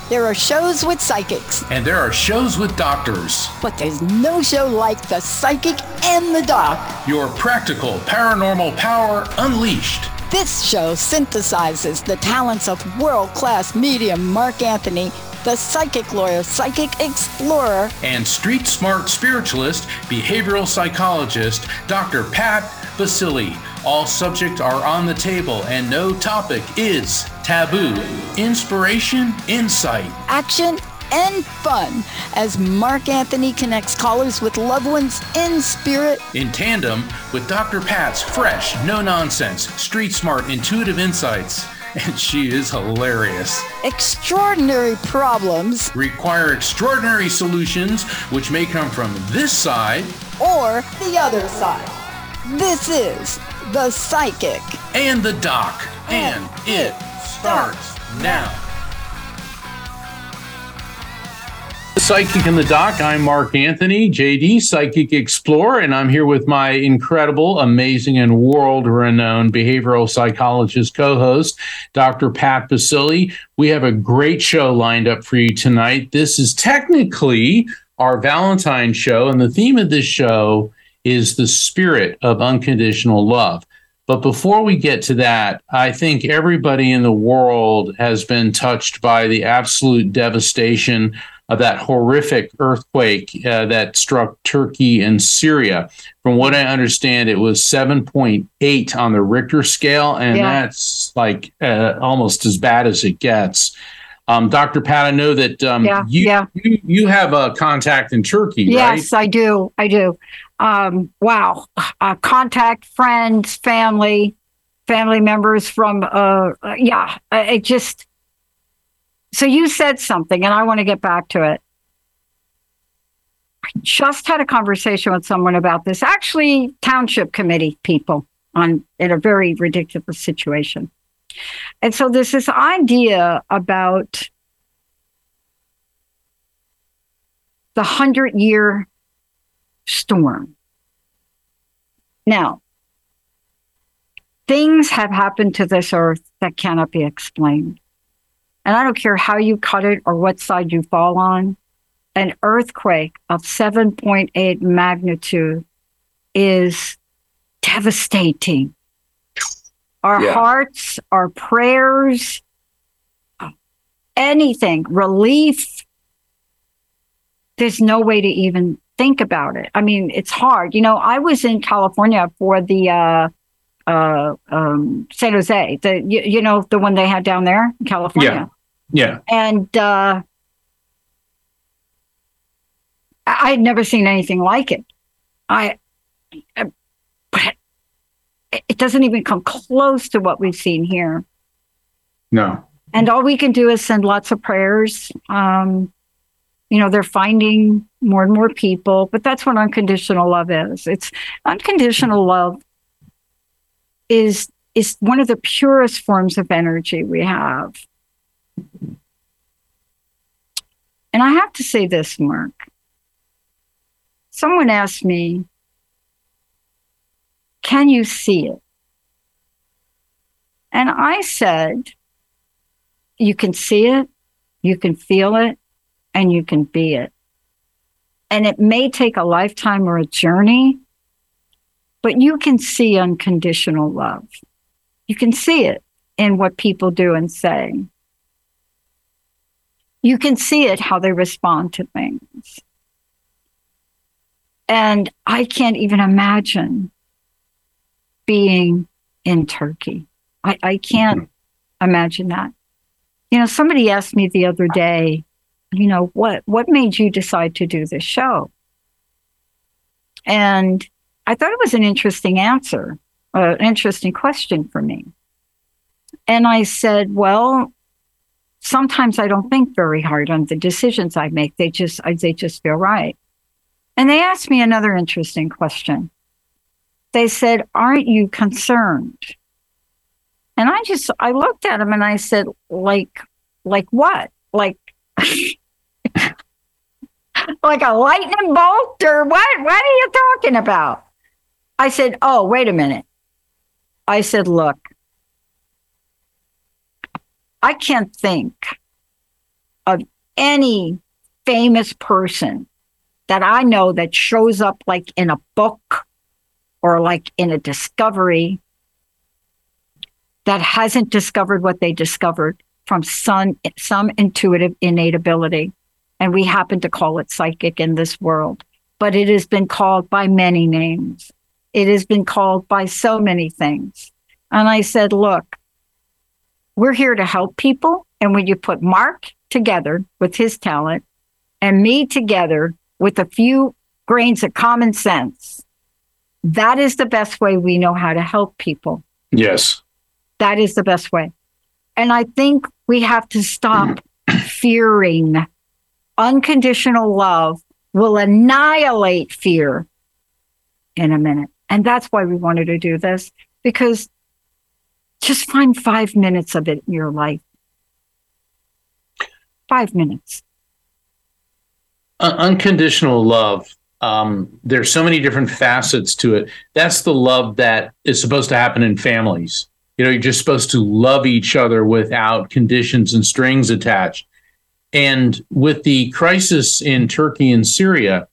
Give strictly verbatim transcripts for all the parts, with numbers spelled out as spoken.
There are shows with psychics. And there are shows with doctors. But there's no show like The Psychic and the Doc. Your practical paranormal power unleashed. This show synthesizes the talents of world-class medium Mark Anthony, the psychic lawyer, psychic explorer, and street smart spiritualist, behavioral psychologist, Doctor Pat Baccili. All subjects are on the table and no topic is taboo. Inspiration, insight, action, and fun as Mark Anthony connects callers with loved ones in spirit, in tandem with Doctor Pat's fresh, no-nonsense, street smart, intuitive insights. And she is hilarious. Extraordinary problems require extraordinary solutions, which may come from this side or the other side. This is The Psychic and the Doc, and, and it starts now. The Psychic and the Doc. I'm Mark Anthony, J D, Psychic Explorer, and I'm here with my incredible, amazing, and world-renowned behavioral psychologist co-host, Doctor Pat Baccili. We have a great show lined up for you tonight. This is technically our Valentine's show, and the theme of this show is the spirit of unconditional love. But before we get to that, I think everybody in the world has been touched by the absolute devastation of that horrific earthquake uh, that struck Turkey and Syria. From what I understand, it was seven point eight on the Richter scale, and yeah. that's like uh, almost as bad as it gets. Um, Doctor Pat, I know that um, yeah, you, yeah. you you have a contact in Turkey, right? Yes, I do. I do. Um, wow. Uh, contact friends, family, family members from, uh, uh, yeah, it just, so you said something and I want to get back to it. I just had a conversation with someone about this, actually township committee people on in a very ridiculous situation. And so there's this idea about the hundred-year storm. Now, things have happened to this earth that cannot be explained. And I don't care how you cut it or what side you fall on, an earthquake of seven point eight magnitude is devastating. Our yeah. hearts, our prayers, anything, relief. There's no way to even think about it. I mean, it's hard. You know, I was in California for the uh, uh, um, San Jose, the you, you know, the one they had down there in California. Yeah. Yeah. And uh, I had never seen anything like it. I, but it doesn't even come close to what we've seen here. No. And all we can do is send lots of prayers. Um, you know, they're finding more and more people, but that's what unconditional love is. It's unconditional love is is one of the purest forms of energy we have. And I have to say this, Mark. Someone asked me, can you see it? And I said, you can see it, you can feel it, and you can be it. And it may take a lifetime or a journey, but you can see unconditional love. You can see it in what people do and say. You can see it how they respond to things. And I can't even imagine being in Turkey. I, I can't mm-hmm. imagine that. You know, somebody asked me the other day, you know, what, what made you decide to do this show? And I thought it was an interesting answer, uh, an interesting question for me. And I said, well, sometimes I don't think very hard on the decisions I make. They just, I, they just feel right. And they asked me another interesting question. They said, aren't you concerned? And I just, I looked at them and I said, like, like what? Like, like a lightning bolt or what? What are you talking about? I said, oh, wait a minute. I said, look, I can't think of any famous person that I know that shows up like in a book or like in a discovery that hasn't discovered what they discovered from some, some intuitive innate ability. And we happen to call it psychic in this world. But it has been called by many names. It has been called by so many things. And I said, look, we're here to help people. And when you put Mark together with his talent and me together with a few grains of common sense, that is the best way we know how to help people. Yes. That is the best way. And I think we have to stop fearing. Unconditional love will annihilate fear in a minute. And that's why we wanted to do this, because just find five minutes of it in your life. Five minutes. Uh, unconditional love. Um, there's so many different facets to it. That's the love that is supposed to happen in families. You know, you're just supposed to love each other without conditions and strings attached. And with the crisis in Turkey and Syria,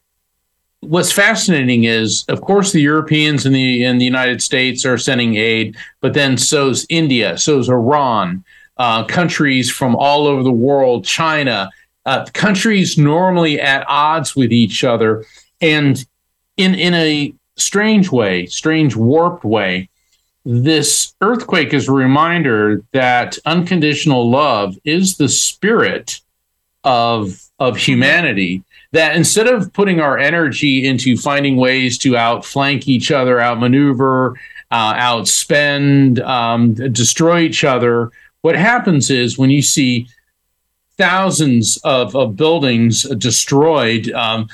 what's fascinating is, of course, the Europeans and the and the United States are sending aid, but then so's India, so's Iran, uh, countries from all over the world, China, uh, countries normally at odds with each other. And in in a strange way, strange warped way, this earthquake is a reminder that unconditional love is the spirit of, of humanity, that instead of putting our energy into finding ways to outflank each other, outmaneuver, uh, outspend, um, destroy each other, what happens is when you see thousands of, of buildings destroyed, um,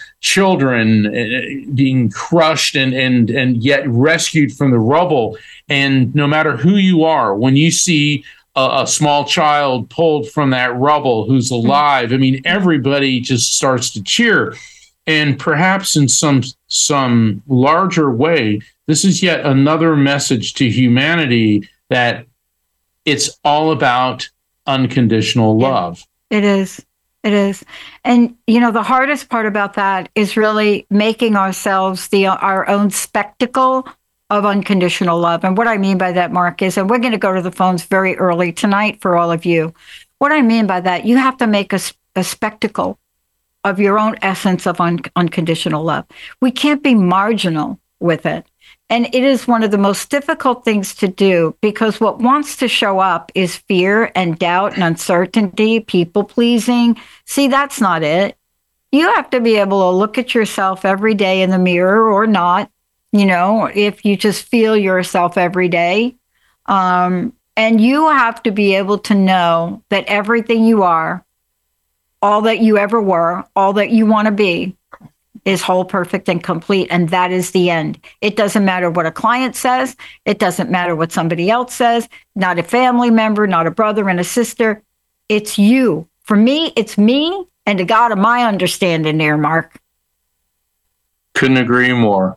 children being crushed and, and, and yet rescued from the rubble. And no matter who you are, when you see a, a small child pulled from that rubble who's alive, I mean, everybody just starts to cheer. And perhaps in some some larger way, this is yet another message to humanity that it's all about unconditional love. It is. It is. And, you know, the hardest part about that is really making ourselves the our own spectacle of unconditional love. And what I mean by that, Mark, is, and we're going to go to the phones very early tonight for all of you. What I mean by that, you have to make a, a spectacle of your own essence of un- unconditional love. We can't be marginal with it. And it is one of the most difficult things to do, because what wants to show up is fear and doubt and uncertainty, people pleasing. See, that's not it. You have to be able to look at yourself every day in the mirror, or not, you know, if you just feel yourself every day. Um, and you have to be able to know that everything you are, all that you ever were, all that you want to be, is whole, perfect, and complete. And that is the end. It doesn't matter what a client says. It doesn't matter what somebody else says, not a family member, not a brother and a sister. It's you. For me, it's me and the God of my understanding there, Mark. Couldn't agree more.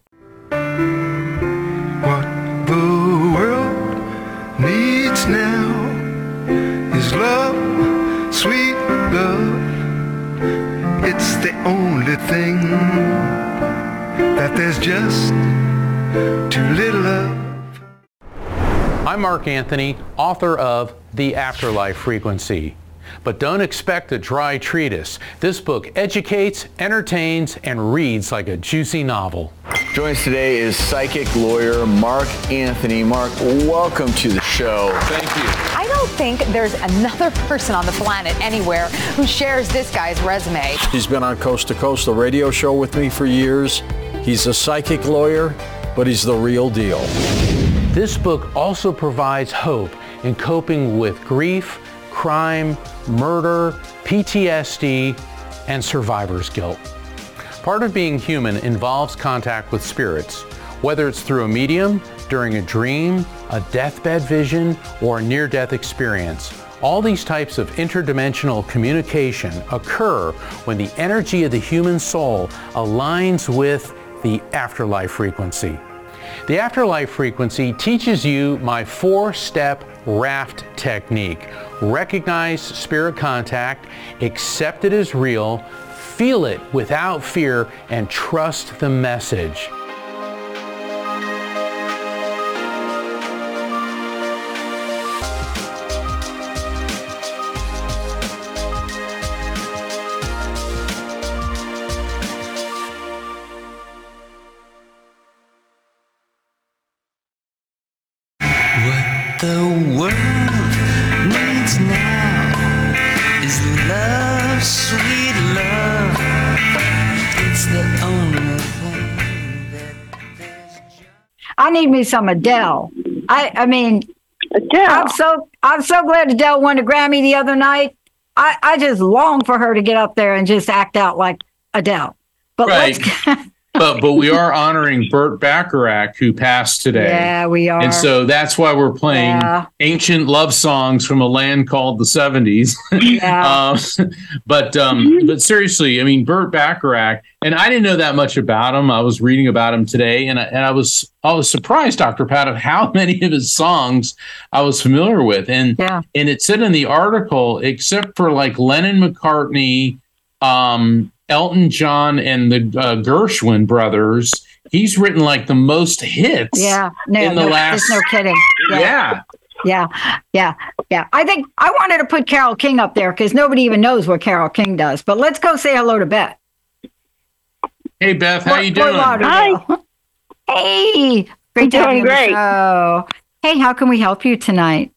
What the world needs now is love, sweet love. It's the only thing that there's just too little of. I'm Mark Anthony, author of The Afterlife Frequency. But don't expect a dry treatise. This book educates, entertains, and reads like a juicy novel. Joining us today is psychic lawyer Mark Anthony. Mark, welcome to the show. Thank you. I don't think there's another person on the planet anywhere who shares this guy's resume. He's been on Coast to Coast, the radio show with me for years. He's a psychic lawyer, but he's the real deal. This book also provides hope in coping with grief, crime, murder, P T S D, and survivor's guilt. Part of being human involves contact with spirits, whether it's through a medium, during a dream, a deathbed vision, or a near-death experience. All these types of interdimensional communication occur when the energy of the human soul aligns with the afterlife frequency. The Afterlife frequency teaches you my four-step raft technique. Recognize spirit contact, accept it as real, feel it without fear, and trust the message. The world needs now is love, sweet love. It's the only thing that there's. I need me some Adele. I, I mean, Adele. I'm so I'm so glad Adele won a Grammy the other night. I, I just long for her to get up there and just act out like Adele. But right. let's. But but we are honoring Burt Bacharach, who passed today. Yeah, we are. And so that's why we're playing yeah. ancient love songs from a land called the seventies. Yeah. uh, but um, but seriously, I mean, Burt Bacharach, and I didn't know that much about him. I was reading about him today, and I, and I was I was surprised, Doctor Pat, of how many of his songs I was familiar with. And yeah. and it said in the article, except for like Lennon, McCartney, um. Elton John and the uh, Gershwin brothers, he's written like the most hits. Yeah, no, in the no, last. There's no kidding. Yeah. yeah, yeah, yeah, yeah. I think I wanted to put Carole King up there because nobody even knows what Carole King does. But let's go say hello to Beth. Hey, Beth, how what, you doing? Hi. Hey, great to have you on the show. Hey, how can we help you tonight?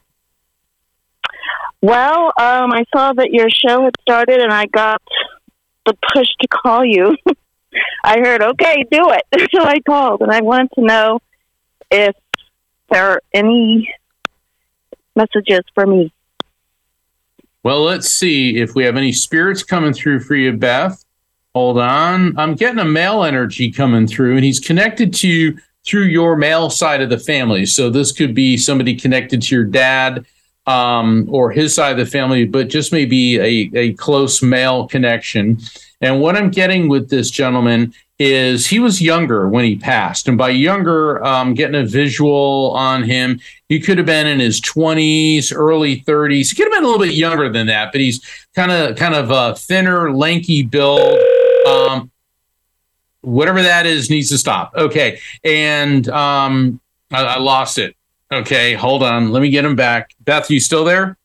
Well, um, I saw that your show had started, and I got the push to call you. I heard, okay, do it. So I called, and I wanted to know if there are any messages for me. Well, let's see if we have any spirits coming through for you, Beth. Hold on. I'm getting a male energy coming through, and he's connected to you through your male side of the family. So this could be somebody connected to your dad, um, or his side of the family, but just maybe a, a close male connection. And what I'm getting with this gentleman is he was younger when he passed. And by younger, um, getting a visual on him, he could have been in his twenties, early thirties. He could have been a little bit younger than that, but he's kind of kind of a thinner, lanky build. Um, whatever that is needs to stop. Okay. And um, I, I lost it. Okay, hold on. Let me get him back. Beth, you still there?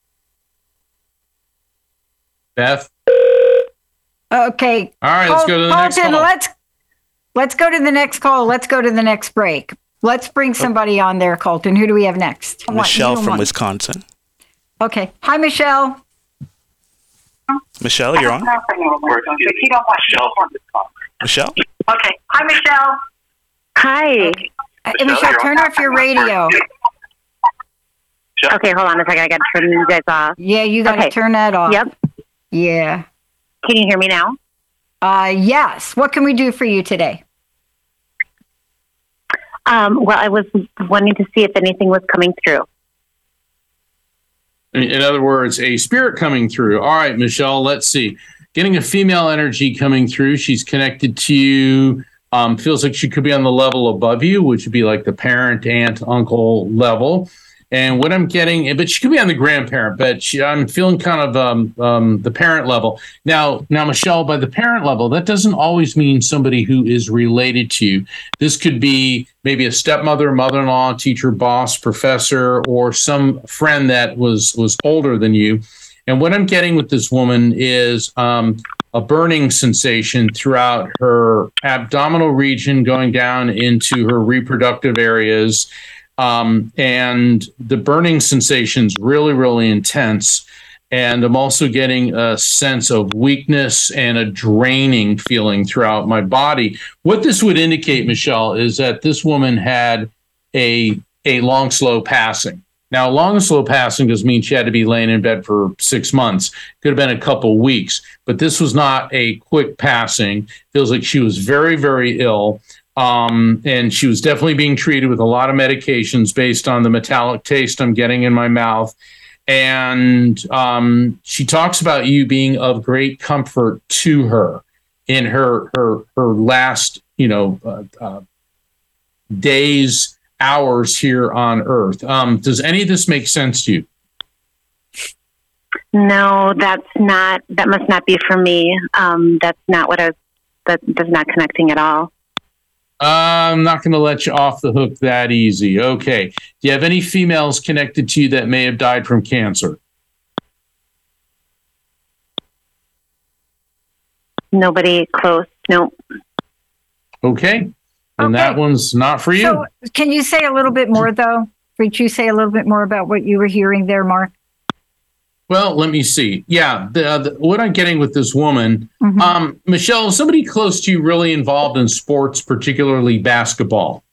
Beth? Okay. All right, let's go to the Colton, next call. Let's, let's go to the next call. Let's go to the next break. Let's bring somebody on there, Colton. Who do we have next? Michelle from Wisconsin. Okay. Hi, Michelle. Michelle, you're on. Michelle? Okay. Hi, Michelle. Hi. Okay. Hey, Michelle, turn off your radio. Okay, hold on a second. I got to turn you guys off. Yeah, you got to okay. turn that off. Yep. Yeah. Can you hear me now? Uh, yes. What can we do for you today? Um, well, I was wanting to see if anything was coming through. In other words, a spirit coming through. All right, Michelle, let's see. Getting a female energy coming through. She's connected to you. Um, feels like she could be on the level above you, which would be like the parent, aunt, uncle level. And what I'm getting, but she could be on the grandparent, but she, I'm feeling kind of um, um, the parent level. Now, now, Michelle, by the parent level, that doesn't always mean somebody who is related to you. This could be maybe a stepmother, mother-in-law, teacher, boss, professor, or some friend that was was older than you. And what I'm getting with this woman is um, a burning sensation throughout her abdominal region going down into her reproductive areas. Um, and the burning sensation's really, really intense. And I'm also getting a sense of weakness and a draining feeling throughout my body. What this would indicate, Michelle, is that this woman had a, a long, slow passing. Now, long and slow passing doesn't mean she had to be laying in bed for six months. Could have been a couple weeks, but this was not a quick passing. Feels like she was very, very ill. Um, and she was definitely being treated with a lot of medications based on the metallic taste I'm getting in my mouth. And um, she talks about you being of great comfort to her in her her her last, you know, uh, uh, days, hours here on Earth. Um, does any of this make sense to you? No, that's not, that must not be for me. Um, that's not what I was, that, that's not connecting at all. I'm not going to let you off the hook that easy. Okay. Do you have any females connected to you that may have died from cancer? Nobody close. No. Okay. And Okay. that one's not for you. So, can you say a little bit more, though? Could you say a little bit more about what you were hearing there, Mark? Well, let me see. Yeah, the, the, what I'm getting with this woman, Mhm. um, Michelle, is somebody close to you really involved in sports, particularly basketball?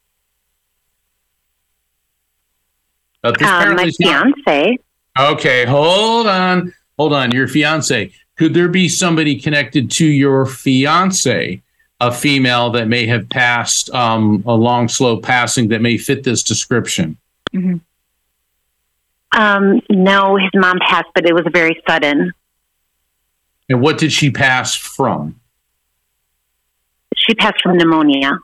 Uh, this Um, my apparently is not- fiance. Okay, hold on. Hold on. Your fiance. Could there be somebody connected to your fiance, a female that may have passed um, a long, slow passing that may fit this description? Mm-hmm. Um, no, his mom passed, but it was very sudden. And what did she pass from? She passed from pneumonia.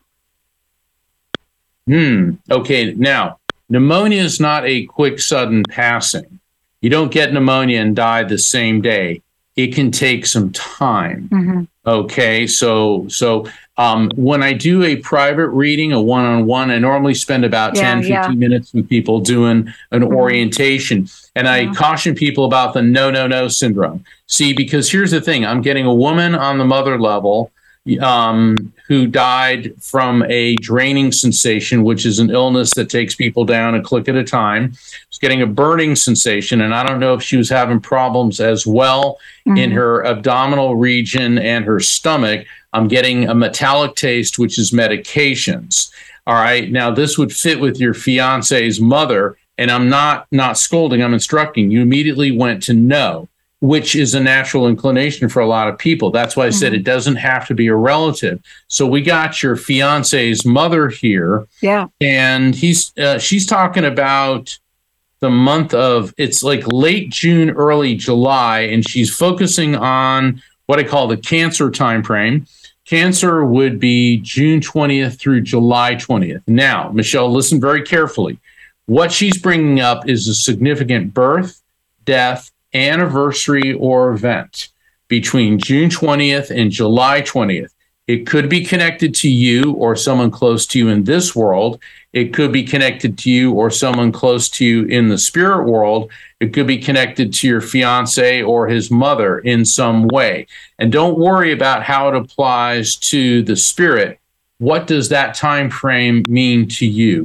Hmm. Okay. Now, pneumonia is not a quick, sudden passing. You don't get pneumonia and die the same day. It can take some time. Mm-hmm. Okay. So, so um, when I do a private reading, a one-on-one, I normally spend about Yeah, ten, fifteen yeah. minutes with people doing an Mhm. orientation. And I Yeah. caution people about the no, no, no syndrome. See, because here's the thing. I'm getting a woman on the mother level um, who died from a draining sensation, which is an illness that takes people down a click at a time. She's getting a burning sensation, and I don't know if she was having problems as well in Mhm. her abdominal region and her stomach. I'm getting a metallic taste, which is medications. All right. Now, this would fit with your fiance's mother, and I'm not not scolding. I'm instructing. You immediately went to no, which is a natural inclination for a lot of people. That's why I said Mhm. it doesn't have to be a relative. So we got your fiance's mother here, Yeah. and he's uh, she's talking about the month of, it's like late June, early July, and she's focusing on what I call the Cancer time frame. Cancer would be June twentieth through July twentieth. Now, Michelle, listen very carefully. What she's bringing up is a significant birth, death, anniversary, or event between June twentieth and July twentieth. It could be connected to you or someone close to you in this world. It could be connected to you or someone close to you in the spirit world. It could be connected to your fiance or his mother in some way. And don't worry about how it applies to the spirit. What does that time frame mean to you?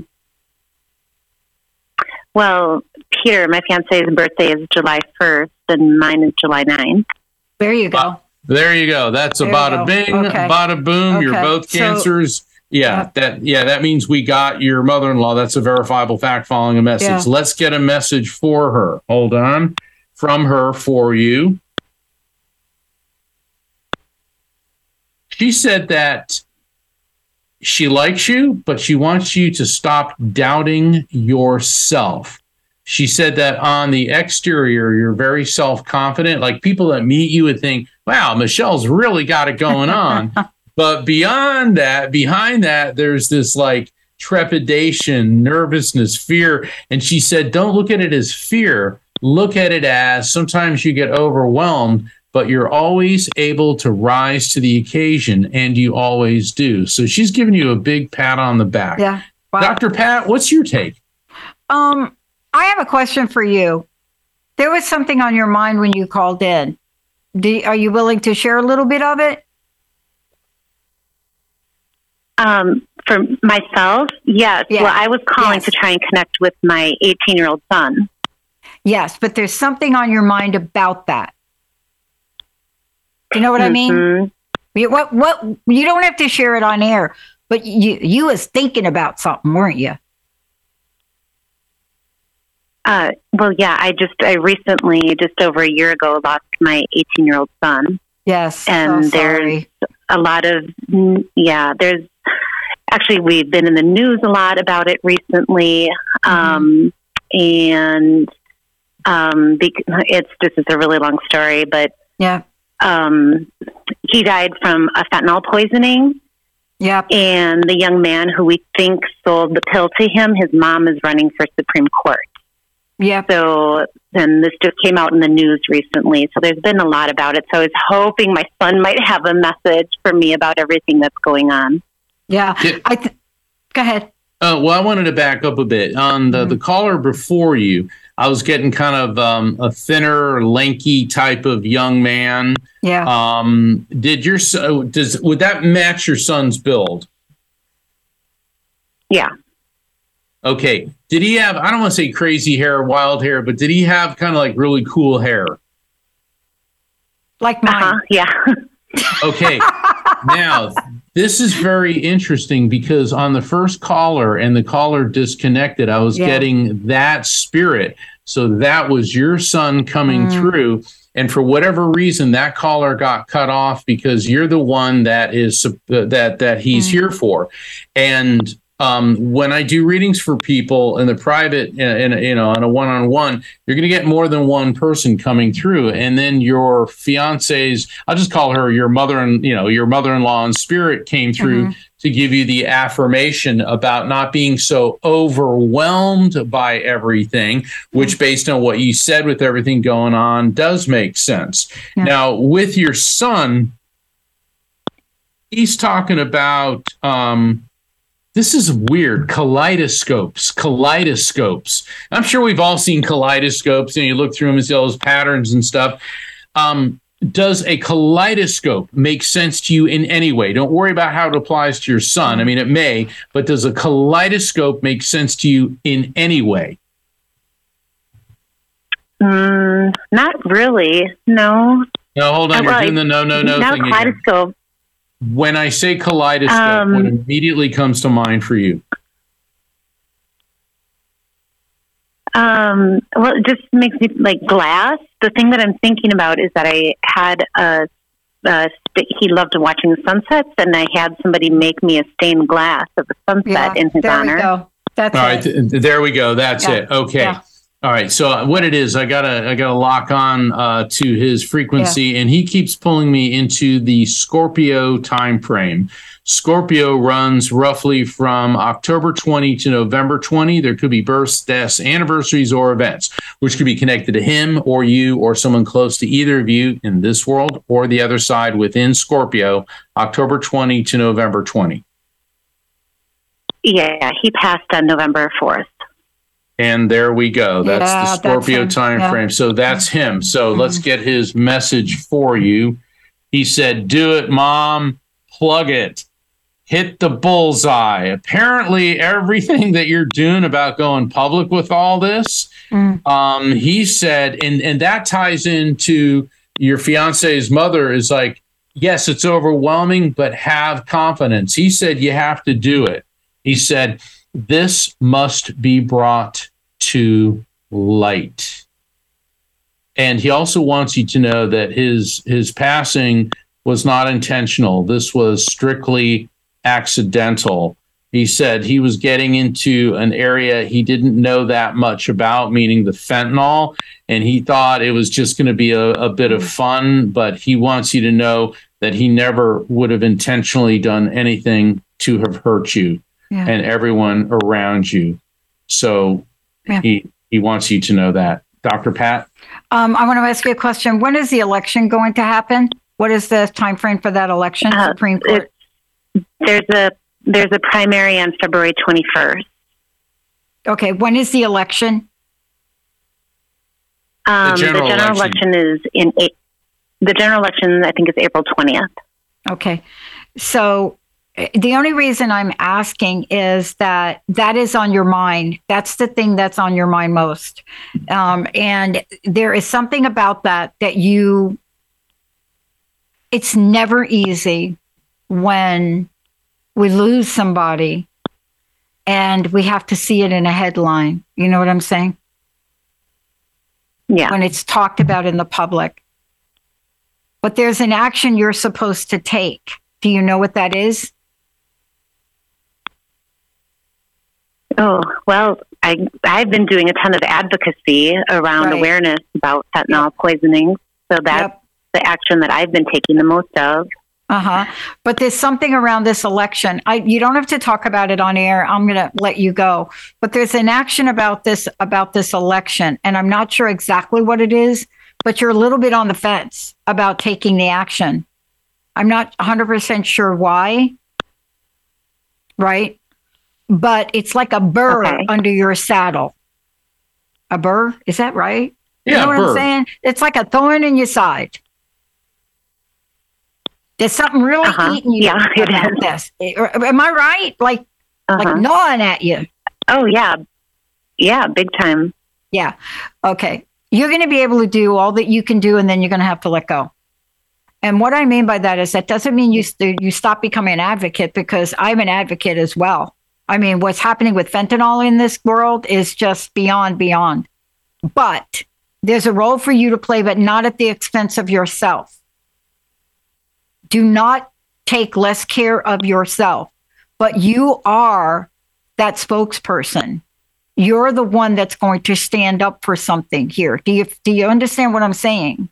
Well, Peter, my fiance's birthday is July first, and mine is July ninth. There you go. Uh, there you go. That's a There you bada go. bing, Okay. bada boom. You're Okay. both So- cancers. Yeah, Yeah. that yeah, that means we got your mother-in-law. That's a verifiable fact following a message. Yeah. Let's get a message for her. Hold on. From her for you. She said that she likes you, but she wants you to stop doubting yourself. She said that on the exterior, you're very self-confident. Like people that meet you would think, wow, Michelle's really got it going on. But beyond that, behind that, there's this like trepidation, nervousness, fear. And she said, don't look at it as fear. Look at it as sometimes you get overwhelmed, but you're always able to rise to the occasion, and you always do. So she's giving you a big pat on the back. Yeah. Wow. Doctor Pat, what's your take? Um, I have a question for you. There was something on your mind when you called in. Do, are you willing to share a little bit of it? Um, for myself, yes. Yeah. Well, I was calling Yes. to try and connect with my eighteen-year-old son. Yes, but there's something on your mind about that. Do you know what I mean? Mhm. You- What? What? You don't have to share it on air, but you you was thinking about something, weren't you? Uh, well, yeah, I just, I recently, just over a year ago, lost my eighteen-year-old son. Yes. And so there's sorry. a lot of, yeah, there's, actually, we've been in the news a lot about it recently. Um, and um, bec- it's, this is a really long story, but Yeah. um, he died from a fentanyl poisoning. Yep. And the young man who we think sold the pill to him, his mom is running for Supreme Court. Yeah. So, and this just came out in the news recently. So there's been a lot about it. So I was hoping my son might have a message for me about everything that's going on. Yeah. I th- Go ahead. Uh, well, I wanted to back up a bit. On the, mm-hmm. the caller before you, I was getting kind of um, a thinner, lanky type of young man. Yeah. Um, did your son, does would that match your son's build? Yeah. Okay. Did he have, I don't want to say crazy hair, wild hair, but did he have kind of like really cool hair? Like mine. Uh-huh, yeah. Okay. Now, this is very interesting because on the first caller and the caller disconnected, I was yeah. getting that spirit. So that was your son coming mm. through. And for whatever reason, that caller got cut off because you're the one that is uh, that that he's mm. here for. And um, when I do readings for people in the private, in, in, you know, on a one-on-one, you're going to get more than one person coming through. And then your fiance's, I'll just call her your mother and, you know, your mother-in-law in spirit came through mm-hmm. to give you the affirmation about not being so overwhelmed by everything, which mm-hmm. based on what you said with everything going on does make sense. Yeah. Now, with your son, he's talking about, um, this is weird. Kaleidoscopes, kaleidoscopes. I'm sure we've all seen kaleidoscopes, and you look through them and see all those patterns and stuff. Um, does a kaleidoscope make sense to you in any way? Don't worry about how it applies to your son. I mean, it may, but does a kaleidoscope make sense to you in any way? Mm, not really. No. No, hold on. Uh, You're well, doing the no, no, no not thing. Kaleidoscope. Again. When I say kaleidoscope, um, what immediately comes to mind for you? Um, well, it just makes me like glass. The thing that I'm thinking about is that I had a, a he loved watching the sunsets, and I had somebody make me a stained glass of the sunset yeah, in his there honor. We go. That's All it. right, th- there we go. That's yeah. it. Okay. Yeah. All right. So what it is, I gotta I gotta lock on uh, to his frequency, yeah. and he keeps pulling me into the Scorpio time frame. Scorpio runs roughly from October twentieth to November twentieth. There could be births, deaths, anniversaries, or events, which could be connected to him or you or someone close to either of you in this world or the other side within Scorpio, October twentieth to November twentieth. Yeah, he passed on November fourth. And there we go. That's yeah, the Scorpio that's time yeah. frame. So that's him. So mm-hmm. let's get his message for you. He said, do it, Mom. Plug it. Hit the bullseye. Apparently, everything that you're doing about going public with all this, mm. um, he said, and, and that ties into your fiance's mother is like, yes, it's overwhelming, but have confidence. He said, you have to do it. He said, this must be brought to light. And he also wants you to know that his his passing was not intentional. This was strictly accidental. He said he was getting into an area he didn't know that much about, meaning the fentanyl, and he thought it was just going to be a, a bit of fun, but he wants you to know that he never would have intentionally done anything to have hurt you. Yeah. And everyone around you. So yeah. he he wants you to know that. Doctor Pat? Um, I want to ask you a question. When is the election going to happen? What is the time frame for that election? Uh, Supreme Court? There's a there's a primary on February twenty-first. Okay. When is the election? Um, the general, the general election. election is in eight, the general election I think is April twentieth. Okay. So the only reason I'm asking is that that is on your mind. That's the thing that's on your mind most. Um, and there is something about that that you, it's never easy when we lose somebody and we have to see it in a headline. You know what I'm saying? Yeah. When it's talked about in the public. But there's an action you're supposed to take. Do you know what that is? Oh, well, I, I've been doing a ton of advocacy around right. awareness about fentanyl yep. poisoning. So that's yep. the action that I've been taking the most of. Uh-huh. But there's something around this election. I you don't have to talk about it on air. I'm going to let you go. But there's an action about this about this election, and I'm not sure exactly what it is, but you're a little bit on the fence about taking the action. I'm not one hundred percent sure why. Right? But it's like a burr okay. under your saddle. A burr? Is that right? Yeah, you know what burr. I'm saying? It's like a thorn in your side. There's something really uh-huh. eating you yeah, about this. Am I right? Like, uh-huh. like gnawing at you. Oh, yeah. Yeah, big time. Yeah. Okay. You're going to be able to do all that you can do, and then you're going to have to let go. And what I mean by that is that doesn't mean you st- you stop becoming an advocate, because I'm an advocate as well. I mean, what's happening with fentanyl in this world is just beyond, beyond. But there's a role for you to play, but not at the expense of yourself. Do not take less care of yourself, but you are that spokesperson. You're the one that's going to stand up for something here. Do you do you understand what I'm saying?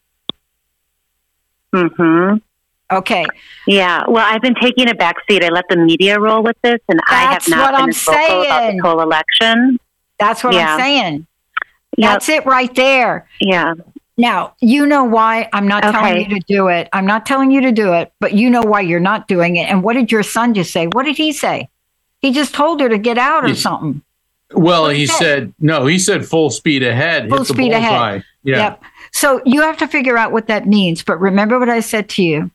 Mm-hmm. Okay. Yeah. Well, I've been taking a back seat. I let the media roll with this, and That's I have not what been I'm as vocal saying. about this whole election. That's what yeah. I'm saying. Yep. That's it right there. Yeah. Now, you know why I'm not okay. telling you to do it. I'm not telling you to do it, but you know why you're not doing it. And what did your son just say? What did he say? He just told her to get out or He's, something. Well, he said? said, no, he said full speed ahead. Full hit the speed bullseye. ahead. Yeah. Yep. So you have to figure out what that means. But remember what I said to you.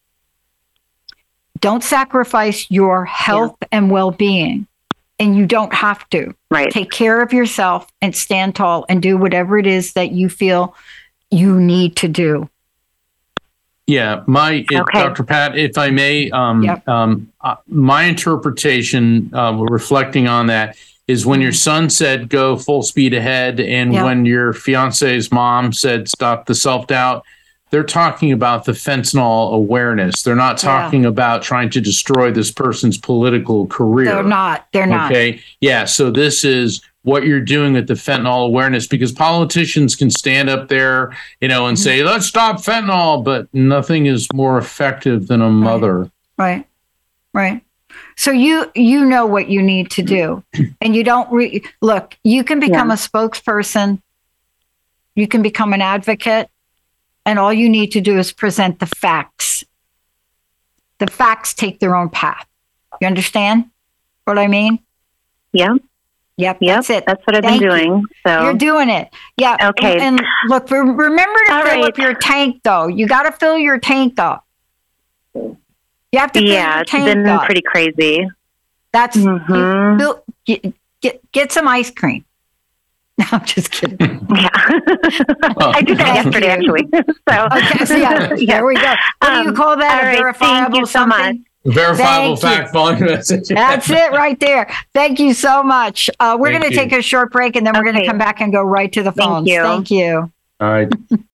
Don't sacrifice your health yeah. and well-being. And you don't have to. Right. Take care of yourself and stand tall and do whatever it is that you feel you need to do. Yeah, my it, okay. Doctor Pat, if I may, um, yep. um, uh, my interpretation, uh, reflecting on that, is when your son said go full speed ahead, and yep. when your fiance's mom said stop the self-doubt, they're talking about the fentanyl awareness. They're not talking yeah. about trying to destroy this person's political career. They're not. They're not. Okay. Yeah. So this is what you're doing with the fentanyl awareness, because politicians can stand up there, you know, and mm-hmm. say, let's stop fentanyl, but nothing is more effective than a mother. Right. Right. So you, you know what you need to do, and you don't re- look, you can become yeah. a spokesperson. You can become an advocate. And all you need to do is present the facts. The facts take their own path. You understand what I mean? Yeah. Yep. Yep. That's it. That's what I've Thank been doing. You. So you're doing it. Yeah. Okay. And, and look, remember to all fill right. up your tank, though. You got to fill your tank up. You have to fill yeah, your tank it's been up. pretty crazy. That's mm-hmm. you, fill, get, get get some ice cream. No, I'm just kidding. Yeah. I did that yesterday, actually. So, okay, so yeah, yeah. There we go. What um, do you call that? All a right, verifiable thank you so something? much. Verifiable Thank fact following message. That's it right there. Thank you so much. Uh, we're going to take a short break, and then we're okay. going to come back and go right to the phones. Thank you. Thank you. All right.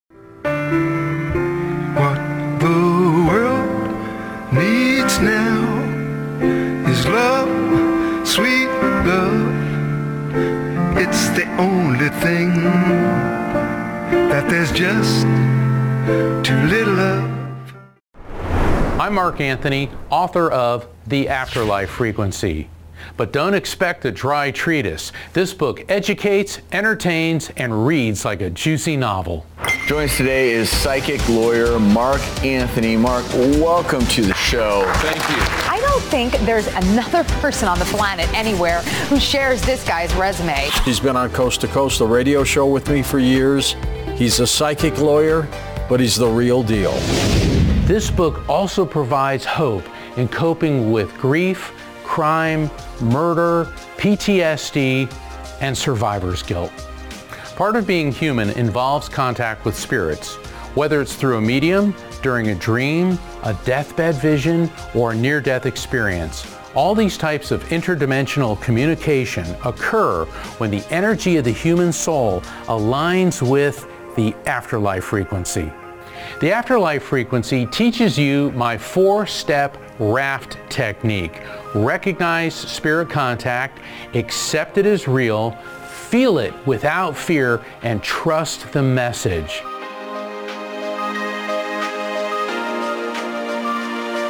What the world needs now is love, sweet love. It's the only thing that there's just too little of. I'm Mark Anthony, author of The Afterlife Frequency. But don't expect a dry treatise. This book educates, entertains, and reads like a juicy novel. Joining us today is psychic lawyer Mark Anthony. Mark, welcome to the show. Thank you. I don't think there's another person on the planet anywhere who shares this guy's resume. He's been on Coast to Coast, the radio show with me for years. He's a psychic lawyer, but he's the real deal. This book also provides hope in coping with grief, crime, murder, P T S D, and survivor's guilt. Part of being human involves contact with spirits, whether it's through a medium, during a dream, a deathbed vision, or a near-death experience. All these types of interdimensional communication occur when the energy of the human soul aligns with the afterlife frequency. The afterlife frequency teaches you my four-step raft technique. Recognize spirit contact, accept it as real, feel it without fear, and trust the message.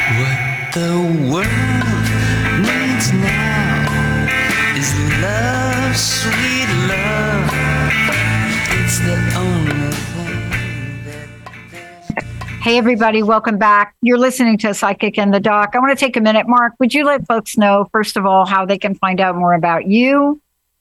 What the world needs now is love, sweet love. It's the only thing that... Hey, everybody, welcome back. You're listening to Psychic in the Doc. I want to take a minute. Mark, would you let folks know, first of all, how they can find out more about you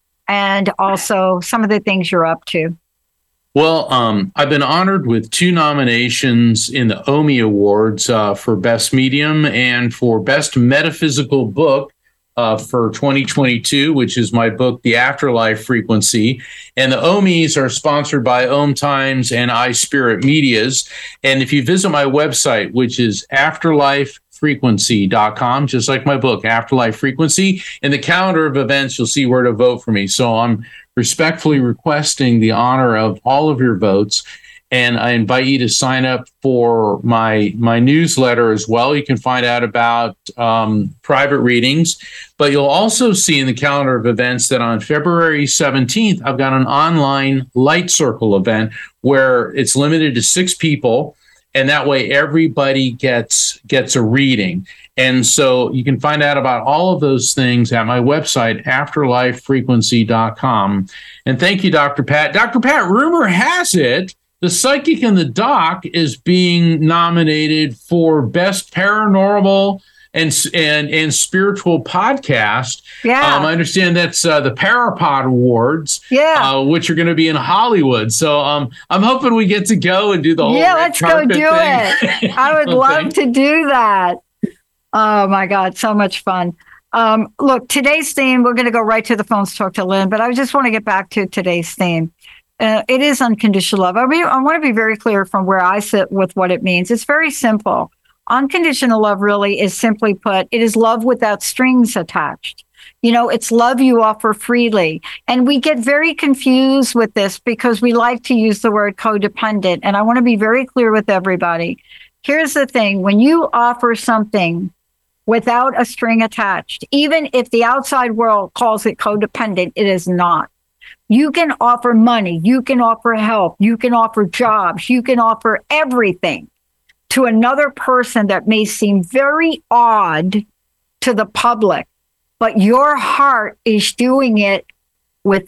and also some of the things you're up to? Well, um, I've been honored with two nominations in the Omi Awards uh, for Best Medium and for Best Metaphysical Book uh, for twenty twenty-two, which is my book, The Afterlife Frequency. And the Omis are sponsored by Om Times and iSpirit Medias. And if you visit my website, which is afterlife frequency dot com, just like my book, Afterlife Frequency, in the calendar of events, you'll see where to vote for me. So I'm respectfully requesting the honor of all of your votes. And I invite you to sign up for my my newsletter as well. You can find out about um, private readings. But you'll also see in the calendar of events that on February seventeenth, I've got an online Light Circle event where it's limited to six people. And that way everybody gets gets a reading. And so you can find out about all of those things at my website, afterlife frequency dot com. And thank you, Doctor Pat. Doctor Pat, rumor has it The Psychic in the Doc is being nominated for Best Paranormal and and and Spiritual Podcast. Yeah. Um, I understand that's uh, the Parapod Awards, yeah. uh, which are going to be in Hollywood. So um, I'm hoping we get to go and do the whole Yeah, red let's go carpet do thing. it. I would love to do that. Oh, my God. So much fun. Um, look, today's theme, we're going to go right to the phones to talk to Lynn, but I just want to get back to today's theme. Uh, it is unconditional love. I mean, I want to be very clear from where I sit with what it means. It's very simple. Unconditional love really is, simply put, it is love without strings attached. You know, it's love you offer freely. And we get very confused with this because we like to use the word codependent. And I want to be very clear with everybody. Here's the thing. When you offer something without a string attached, even if the outside world calls it codependent, it is not. You can offer money. You can offer help. You can offer jobs. You can offer everything to another person that may seem very odd to the public, but your heart is doing it with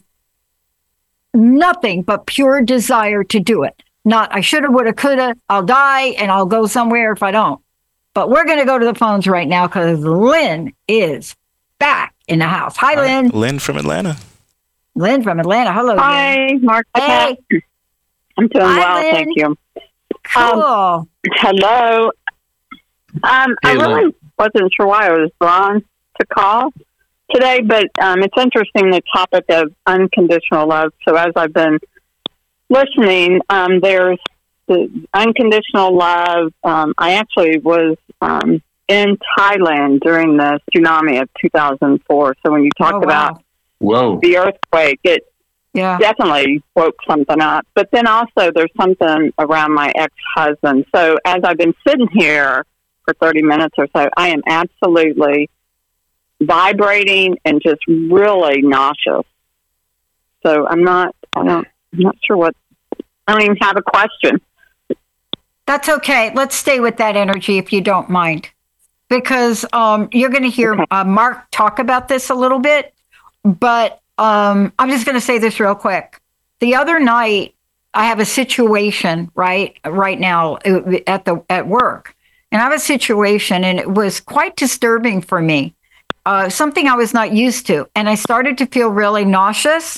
nothing but pure desire to do it. Not, I shoulda, woulda, coulda, I'll die and I'll go somewhere if I don't. But we're going to go to the phones right now because Lynn is back in the house. Hi, Lynn. Uh, Lynn from Atlanta. Lynn from Atlanta. Hello. Hi, Lynn. Mark. Hey. I'm doing Hi, well, Lynn. thank you. Cool. Um, hello. Um, I Hey, Lynn. really wasn't sure why I was drawn to call today, but um, it's interesting, the topic of unconditional love. So as I've been listening, um, there's the unconditional love. Um, I actually was um, in Thailand during the tsunami of two thousand four. So when you talked Oh, wow. about Whoa. the earthquake, it Yeah. definitely woke something up. But then also there's something around my ex-husband. So as I've been sitting here for thirty minutes or so, I am absolutely vibrating and just really nauseous. So I'm not, I don't, I'm not sure what, I don't even have a question. That's okay. Let's stay with that energy if you don't mind, because um, you're going to hear Okay. uh, Mark talk about this a little bit, but um, I'm just going to say this real quick. The other night, I have a situation right right now uh, at the at work, and I have a situation, and it was quite disturbing for me. Uh, something I was not used to, and I started to feel really nauseous.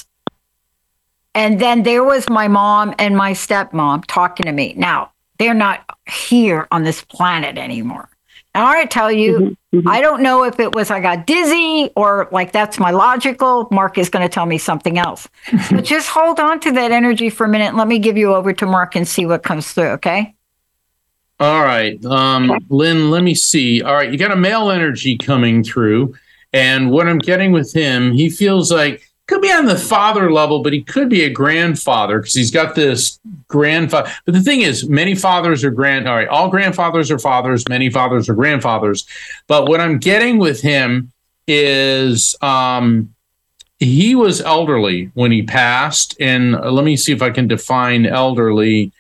And then there was my mom and my stepmom talking to me. Now, they're not here on this planet anymore. And I want to tell you, Mm-hmm, mm-hmm. I don't know if it was I got dizzy or like that's my logical. Mark is going to tell me something else. But just hold on to that energy for a minute. And let me give you over to Mark and see what comes through, okay? All right, um, Lynn, let me see. All right, you got a male energy coming through. And what I'm getting with him, he feels like, could be on the father level, but he could be a grandfather because he's got this grandfather. But the thing is, many fathers are grand. All right, all grandfathers are fathers. Many fathers are grandfathers. But what I'm getting with him is um, he was elderly when he passed. And let me see if I can define elderly.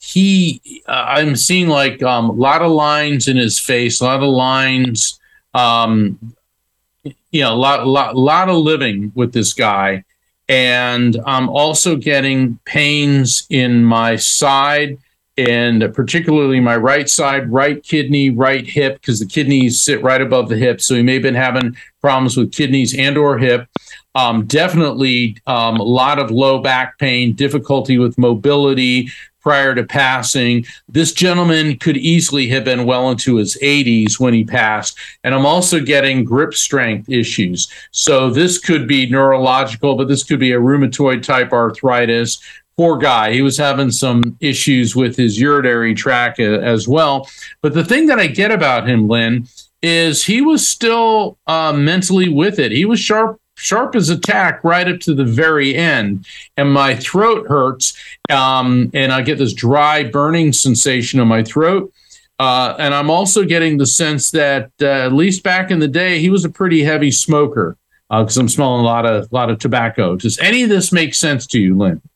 he, uh, I'm seeing like um, a lot of lines in his face, a lot of lines, um, you know, a lot, lot, lot of living with this guy. And I'm also getting pains in my side, and particularly my right side, right kidney, right hip, because the kidneys sit right above the hip. So he may have been having problems with kidneys and or hip. Um, definitely um, a lot of low back pain, difficulty with mobility prior to passing. This gentleman could easily have been well into his eighties when he passed. And I'm also getting grip strength issues. So this could be neurological, but this could be a rheumatoid type arthritis. Poor guy. He was having some issues with his urinary tract as well. But the thing that I get about him, Lynn, is he was still uh, mentally with it. He was sharp, sharp as a tack right up to the very end. And my throat hurts, um, and I get this dry burning sensation in my throat. Uh, and I'm also getting the sense that uh, at least back in the day, he was a pretty heavy smoker, because uh, I'm smelling a lot of, lot of tobacco. Does any of this make sense to you, Lynn?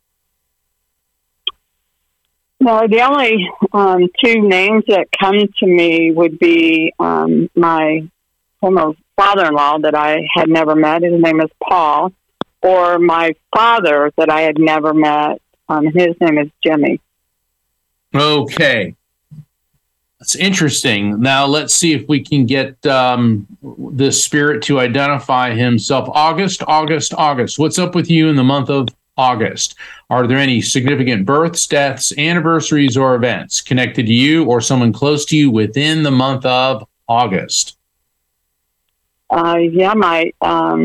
No, the only um, two names that come to me would be um, my former father-in-law that I had never met. His name is Paul, or my father that I had never met. Um, his name is Jimmy. Okay. That's interesting. Now let's see if we can get um, this spirit to identify himself. August, August, August. What's up with you in the month of August? Are there any significant births, deaths, anniversaries, or events connected to you or someone close to you within the month of August? Uh, yeah, my um,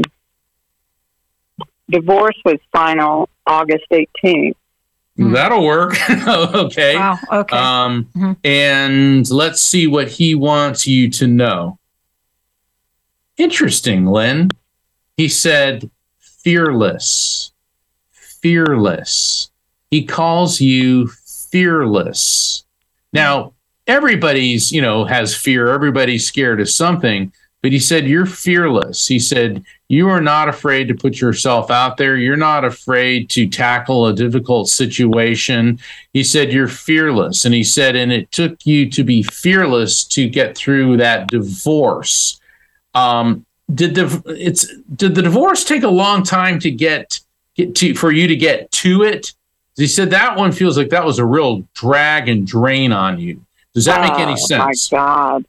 divorce was final August eighteenth. That'll work. Okay. Wow. Okay. Um, mm-hmm. And let's see what he wants you to know. Interesting, Lynn. He said, fearless. Fearless. He calls you fearless. Now, everybody's, you know, has fear. Everybody's scared of something. But he said, you're fearless. He said, you are not afraid to put yourself out there. You're not afraid to tackle a difficult situation. He said, you're fearless. And he said, and it took you to be fearless to get through that divorce. Um, did the it's did the divorce take a long time to get, get to for you to get to it? He said that one feels like that was a real drag and drain on you. Does that make any sense? Oh, my God.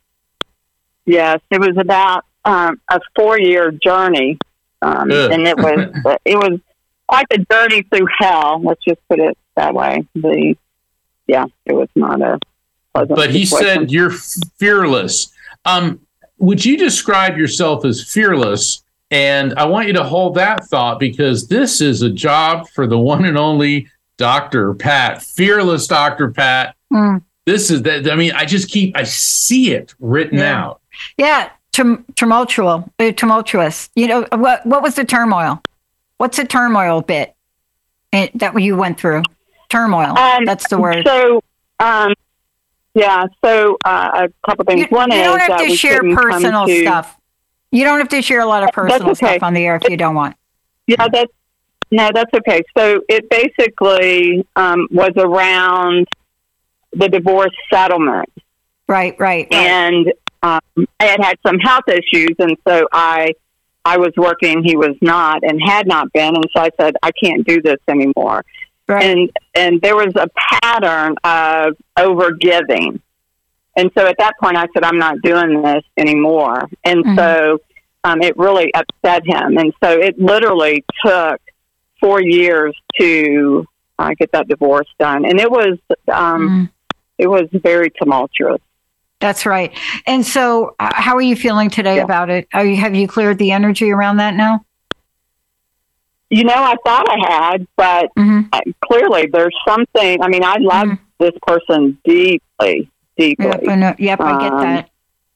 Yes, it was about um, a four-year journey, um, and it was it was quite the journey through hell. Let's just put it that way. The yeah, it was not a pleasant But he situation. said you're fearless. Um, would you describe yourself as fearless? And I want you to hold that thought, because this is a job for the one and only Doctor Pat, fearless Doctor Pat. Mm. This is that. I mean, I just keep I see it written Yeah. out. Yeah, tum- tumultuous. Uh, tumultuous. You know what? What was the turmoil? What's the turmoil bit eh, that you went through? Turmoil. Um, That's the word. So, um, yeah. So uh, a couple things. You, One you is don't have that to we share couldn't come personal to- stuff. You don't have to share a lot of personal okay. stuff on the air if you don't want. Yeah, that's no, that's okay. So it basically um, was around the divorce settlement. Right, right, right. And um, I had had some health issues, and so I I was working, he was not, and had not been, and so I said, I can't do this anymore. Right. And and there was a pattern of overgiving. And so at that point, I said, I'm not doing this anymore. And Mm-hmm. so um, it really upset him. And so it literally took four years to uh, get that divorce done. And it was um, Mm. it was very tumultuous. That's right. And so, uh, how are you feeling today Yeah. about it? Are you, have you cleared the energy around that now? You know, I thought I had, but Mm-hmm. uh, clearly there's something. I mean, I love Mhm. this person deeply, deeply. Yep, I know. Yep, I get Um, that.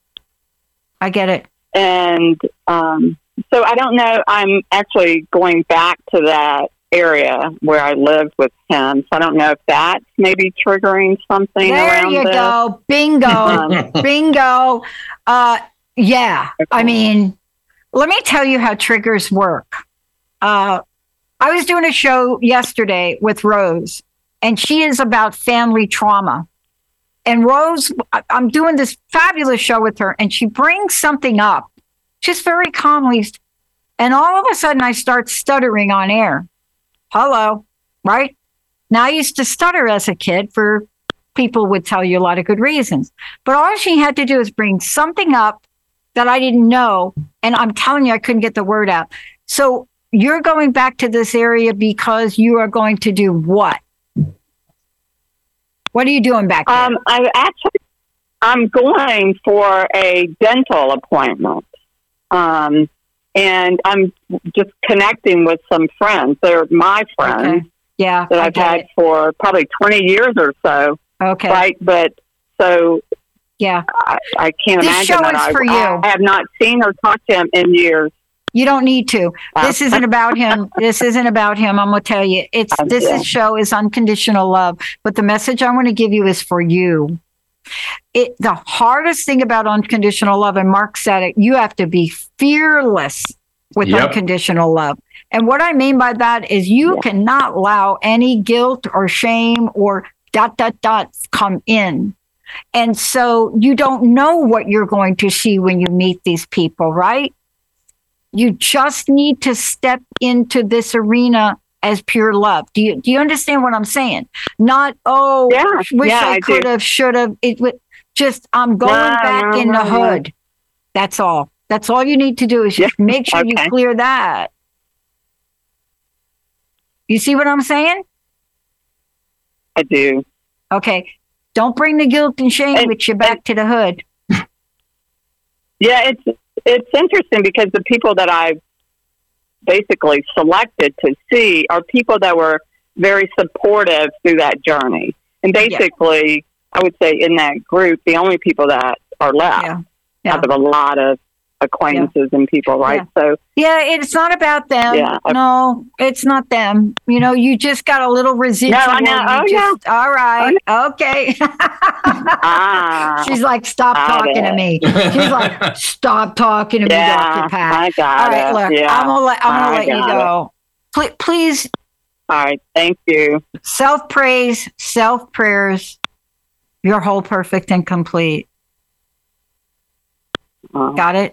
I get it. And um, so I don't know. I'm actually going back to that area where I lived with him. So I don't know if that's maybe triggering something There around you this. go. Bingo. Bingo. Uh, yeah. I mean, let me tell you how triggers work. Uh, I was doing a show yesterday with Rose, and she is about family trauma. And Rose, I'm doing this fabulous show with her, and she brings something up, just very calmly. And all of a sudden, I start stuttering on air. Hello, right? Now, I used to stutter as a kid for people would tell you a lot of good reasons. But all she had to do is bring something up that I didn't know. And I'm telling you, I couldn't get the word out. So you're going back to this area because you are going to do what? What are you doing back there? Um, I actually, I'm going for a dental appointment. Um, and I'm just connecting with some friends. They're my friends. Okay. Yeah. That I I've get had it. for probably twenty years or so. Okay. Right. But so yeah, I, I can't This imagine show that. is I, for you. I have not seen or talked to him in years. You don't need to. This isn't about him. This isn't about him. I'm going to tell you. It's this is show is unconditional love, but the message I want to give you is for you. It the hardest thing about unconditional love, and Mark said it, you have to be fearless with Yep. unconditional love. And what I mean by that is you Yeah. cannot allow any guilt or shame or dot dot dots come in. And so you don't know what you're going to see when you meet these people, right? You just need to step into this arena as pure love. Do you do you understand what I'm saying? Not, oh, Yeah, wish yeah, I I could do. have, should have. It would just, I'm going No, back no, in the no, no. hood. That's all. That's all you need to do is just Yeah, make sure you okay. clear that. You see what I'm saying? I do. Okay. Don't bring the guilt and shame And- with you back to the hood. Yeah, it's it's interesting because the people that I've basically selected to see are people that were very supportive through that journey. And basically, I would say in that group, the only people that are left Yeah. Yeah. out of a lot of acquaintances and people, right? So Yeah, it's not about them. Yeah. No, it's not them. You know, you just got a little residual. No, I know. You Oh, just, All right. Okay. ah, She's like, stop got talking to it. me. She's like, stop talking to me, Yeah, Doctor Pat. I got All right, it. look, Yeah, I'm gonna let I'm gonna I let you got go. Please, please, all right, thank you. self praise, self prayers. You're whole, perfect, and complete. Uh, Got it?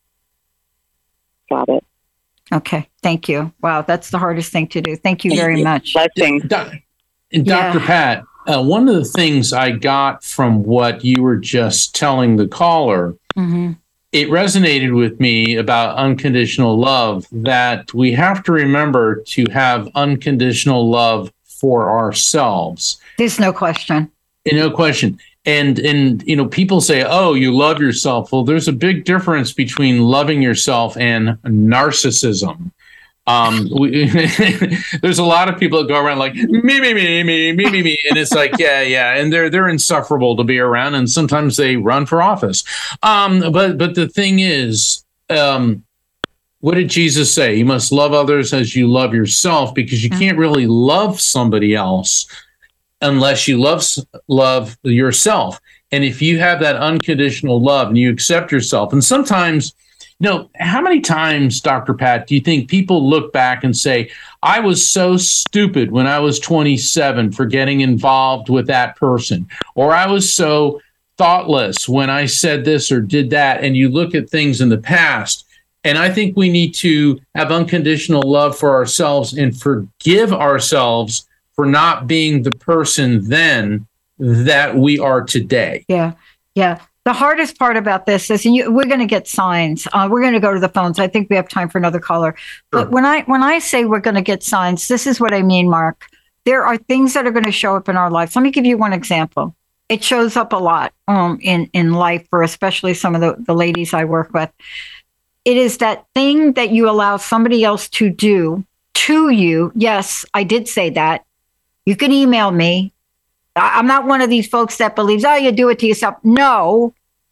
got it. Okay. Thank you. Wow, that's the hardest thing to do. Thank you very much. Blessings. Doc- and Doctor Yeah. Pat, uh, one of the things I got from what you were just telling the caller, hmm it resonated with me about unconditional love, that we have to remember to have unconditional love for ourselves. There's no question. No question. And, and, you know, people say, oh, you love yourself. Well, there's a big difference between loving yourself and narcissism. Um, we, there's a lot of people that go around like me, me, me, me, me, me, me. And it's like, yeah, yeah. And they're, they're insufferable to be around. And sometimes they run for office. Um, but, but the thing is, um, what did Jesus say? You must love others as you love yourself, because you can't really love somebody else unless you love love yourself. And if you have that unconditional love and you accept yourself, and sometimes, you know, how many times, Doctor Pat, do you think people look back and say, I was so stupid when I was twenty-seven for getting involved with that person, or I was so thoughtless when I said this or did that, and you look at things in the past. And I think we need to have unconditional love for ourselves and forgive ourselves for not being the person then that we are today. Yeah. Yeah. The hardest part about this is, and you, we're going to get signs. Uh, we're going to go to the phones. I think we have time for another caller. But when I when I say we're going to get signs, this is what I mean, Mark. There are things that are going to show up in our lives. Let me give you one example. It shows up a lot um, in in life for especially some of the, the ladies I work with. It is that thing that you allow somebody else to do to you. Yes, I did say that. You can email me. I- I'm not one of these folks that believes, oh, you do it to yourself. No,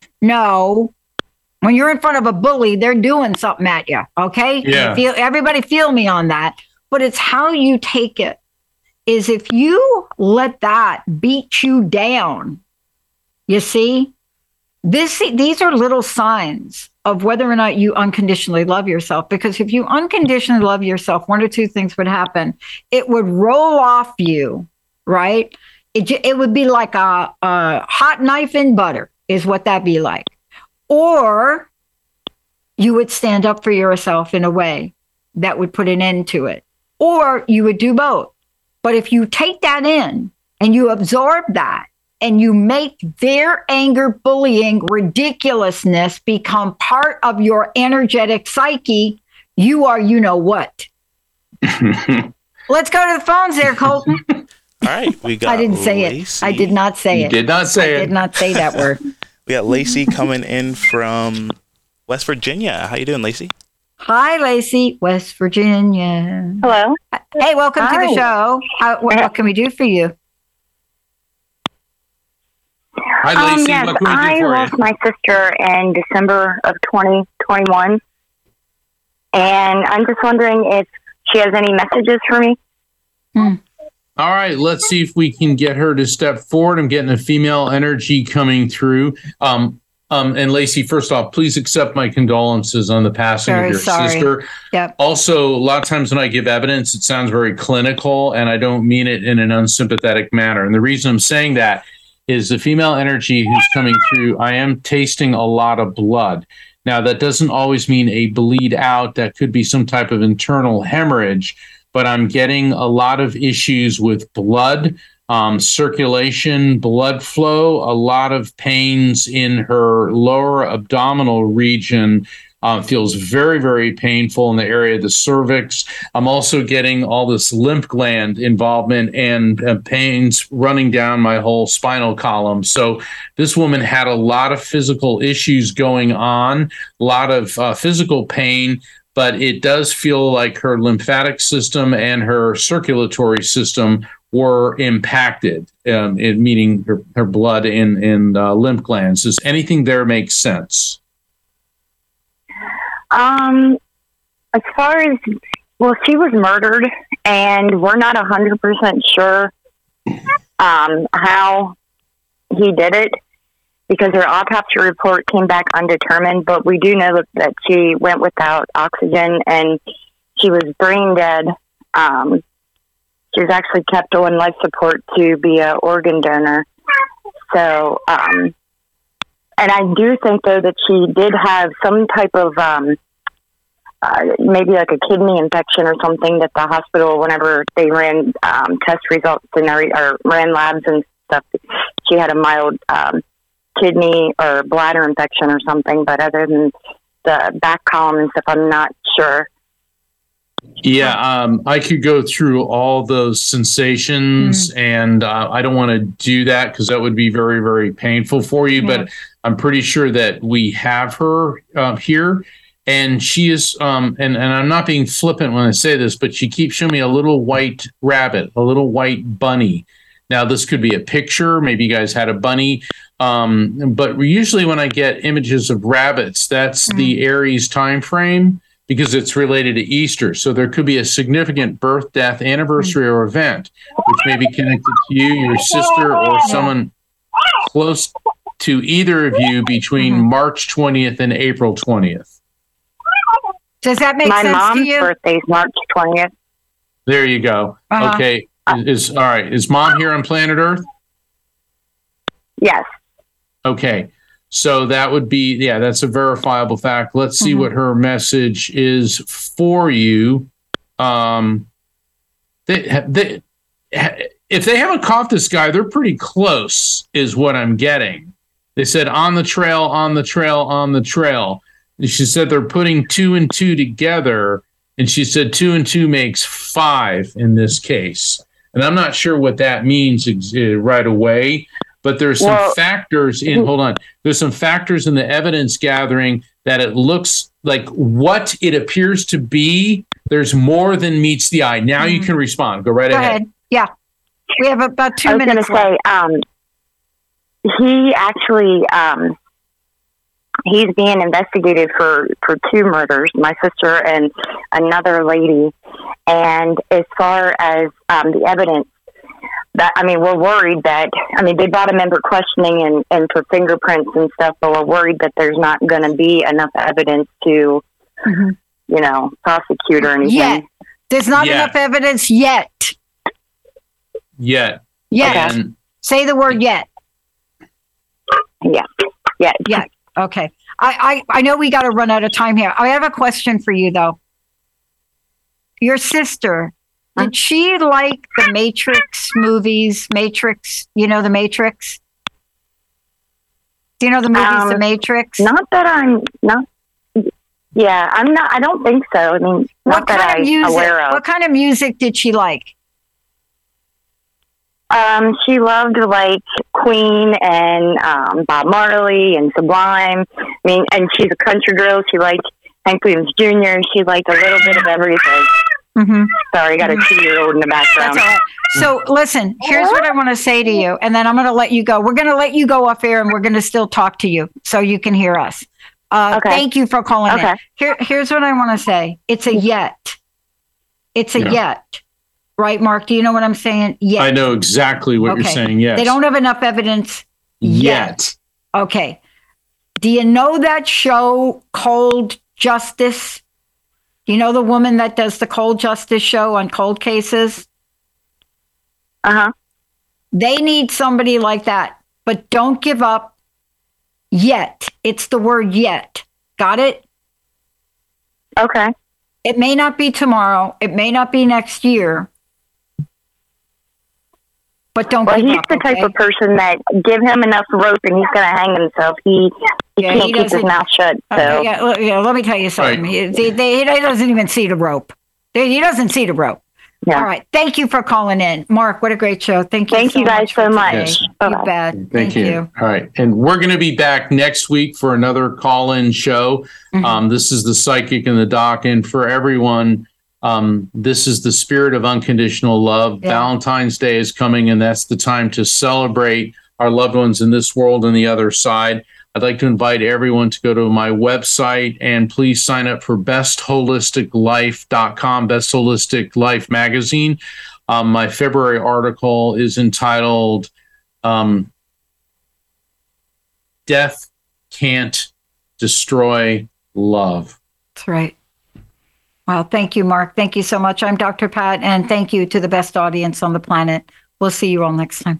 no. When you're in front of a bully, they're doing something at you. Okay. Yeah. Feel, everybody feel me on that. But it's how you take it. Is if you let that beat you down, you see, this these are little signs of whether or not you unconditionally love yourself. Because if you unconditionally love yourself, one or two things would happen. It would roll off you right? It ju- it would be like a, a hot knife in butter, is what that'd be like. Or you would stand up for yourself in a way that would put an end to it. Or you would do both. But if you take that in and you absorb that and you make their anger, bullying, ridiculousness become part of your energetic psyche, you are you know what. Let's go to the phones there, Colton. All right, we got I didn't say Lacey. it. I did not say You it. did not say I it. did not say that word. We got Lacey coming in from West Virginia. How you doing, Lacey? Hi, Lacey, West Virginia. Hello. Hey, welcome to Hi. the show. How, what, what can we do for you? Hi, Lacey. Um, yes, what can we do I for lost you? my sister in December of twenty twenty-one, and I'm just wondering if she has any messages for me. All right, let's see if we can get her to step forward. I'm getting a female energy coming through. Um, um, and Lacey, first off, please accept my condolences on the passing Very of your sorry. sister. Yep. Also, a lot of times when I give evidence, it sounds very clinical, and I don't mean it in an unsympathetic manner. And the reason I'm saying that is the female energy who's coming through, I am tasting a lot of blood. Now, that doesn't always mean a bleed out. That could be some type of internal hemorrhage, but I'm getting a lot of issues with blood, um, circulation, blood flow, a lot of pains in her lower abdominal region. Uh, feels very, very painful in the area of the cervix. I'm also getting all this lymph gland involvement and uh, pains running down my whole spinal column. So this woman had a lot of physical issues going on, a lot of uh, physical pain, but it does feel like her lymphatic system and her circulatory system were impacted, um, it, meaning her, her blood and, and uh, lymph glands. Does anything there make sense? Um, as far as, well, she was murdered, and we're not one hundred percent sure um, how he did it because her autopsy report came back undetermined, but we do know that, that she went without oxygen and she was brain dead. Um, she was actually kept on life support to be an organ donor. So, um, and I do think, though, that she did have some type of um, uh, maybe like a kidney infection or something that the hospital, whenever they ran um, test results and or ran labs and stuff, she had a mild um, kidney or bladder infection or something. But other than the back column and stuff, I'm not sure. Yeah, um, I could go through all those sensations, mm. and uh, I don't want to do that because that would be very, very painful for you. Yeah. But I'm pretty sure that we have her uh, here, and she is, um, and, and I'm not being flippant when I say this, but she keeps showing me a little white rabbit, a little white bunny. Now, this could be a picture. Maybe you guys had a bunny. Um, but usually when I get images of rabbits, that's mm. the Aries time frame, because it's related to Easter. So there could be a significant birth, death, anniversary, or event, which may be connected to you, your sister, or someone close to either of you between mm-hmm. March twentieth and April twentieth. Does that make My sense mom's to you? birthday's March twentieth. There you go. Uh-huh. Okay. Is, all right. Is Mom here on planet Earth? Yes. Okay. So that would be, yeah, that's a verifiable fact. Let's see mm-hmm. what her message is for you. Um, they, they, if they haven't caught this guy, they're pretty close, is what I'm getting. They said on the trail, on the trail, on the trail. And she said they're putting two and two together. And she said two and two makes five in this case. And I'm not sure what that means ex- right away. But there's some well, factors in, hold on, there's some factors in the evidence gathering that it looks like what it appears to be, there's more than meets the eye. Now mm-hmm. you can respond. Go right Go ahead. ahead. Yeah. We have about two I was minutes going to say, um, he actually, um, he's being investigated for, for two murders, my sister and another lady. And as far as um, the evidence, that, I mean, we're worried that, I mean, they brought him in for questioning and, and for fingerprints and stuff, but we're worried that there's not going to be enough evidence to, mm-hmm. you know, prosecute or anything. Yet. There's not yet. enough evidence yet. Yet. Yes. And Say the word yet. Yeah. Yeah. Yeah. Okay. I, I, I know we got to run out of time here. I have a question for you, though. Your sister, did she like the Matrix movies? Matrix, you know, the Matrix? Do you know the movies, Um, The Matrix? Not that I'm not. Yeah, I'm not. I don't think so. I mean, not What that kind I'm of music? aware of. What kind of music did she like? Um, she loved like Queen and um, Bob Marley and Sublime. I mean, and she's a country girl. She liked Hank Williams Junior She liked a little bit of everything. Mm-hmm. Sorry, I got a two-year-old in the background. That's all right. So listen, here's what I want to say to you, and then I'm going to let you go. We're going to let you go off air, and we're going to still talk to you so you can hear us. Uh, Okay. Thank you for calling Okay. in. Here, here's what I want to say. It's a yet. It's a Yeah. yet. Right, Mark? Do you know what I'm saying? Yet. I know exactly what you're Okay. saying. Yes. They don't have enough evidence yet. Okay. Do you know that show, Cold Justice? Do you know the woman that does the Cold Justice show on cold cases? Uh huh. They need somebody like that, but don't give up yet. It's the word yet. Got it? Okay. It may not be tomorrow. It may not be next year. But don't Well, give he's up, the type okay? of person that give him enough rope and he's going to hang himself. He he Yeah, can't he keep his doesn't- mouth shut. So Okay, yeah, l- yeah, let me tell you something. Right. He, they, they, he doesn't even see the rope. They- He doesn't see the rope. Yeah. All right. Thank you for calling in. Mark, what a great show. Thank you Thank so you guys much for so much. today. Yes. You Bye-bye. bet. Thank, Thank you. you. All right. And we're going to be back next week for another call-in show. Mhm. Um, this is the Psychic in the Doc. And for everyone, um, this is the spirit of unconditional love. Yeah. Valentine's Day is coming, and that's the time to celebrate our loved ones in this world and the other side. I'd like to invite everyone to go to my website and please sign up for best holistic life dot com, Best Holistic Life magazine. Um, my February article is entitled um, Death Can't Destroy Love. That's right. Well, thank you, Mark. Thank you so much. I'm Doctor Pat, and thank you to the best audience on the planet. We'll see you all next time.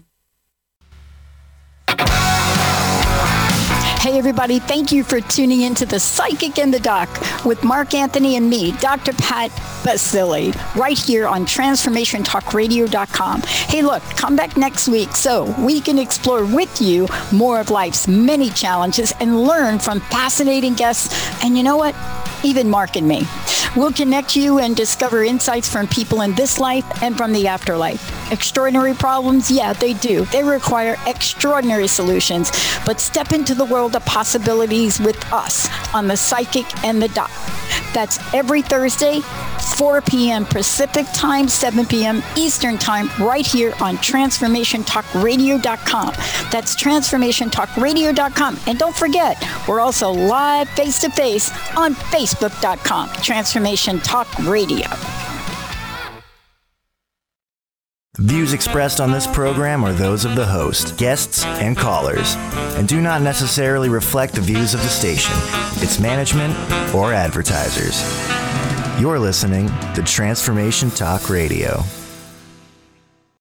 Hey, everybody, thank you for tuning into the Psychic in the Doc with Mark Anthony and me, Doctor Pat Baccili, right here on transformation talk radio dot com. Hey, look, come back next week so we can explore with you more of life's many challenges and learn from fascinating guests. And you know what? Even Mark and me. We'll connect you and discover insights from people in this life and from the afterlife. Extraordinary problems? Yeah, they do. They require extraordinary solutions. But step into the world of possibilities with us on the Psychic and the Doc. That's every Thursday, four p.m. Pacific Time, seven p.m. Eastern Time, right here on transformation talk radio dot com. That's transformation talk radio dot com. And don't forget, we're also live face-to-face on facebook dot com, Transformation Talk Radio. The views expressed on this program are those of the host, guests, and callers, and do not necessarily reflect the views of the station, its management, or advertisers. You're listening to Transformation Talk Radio.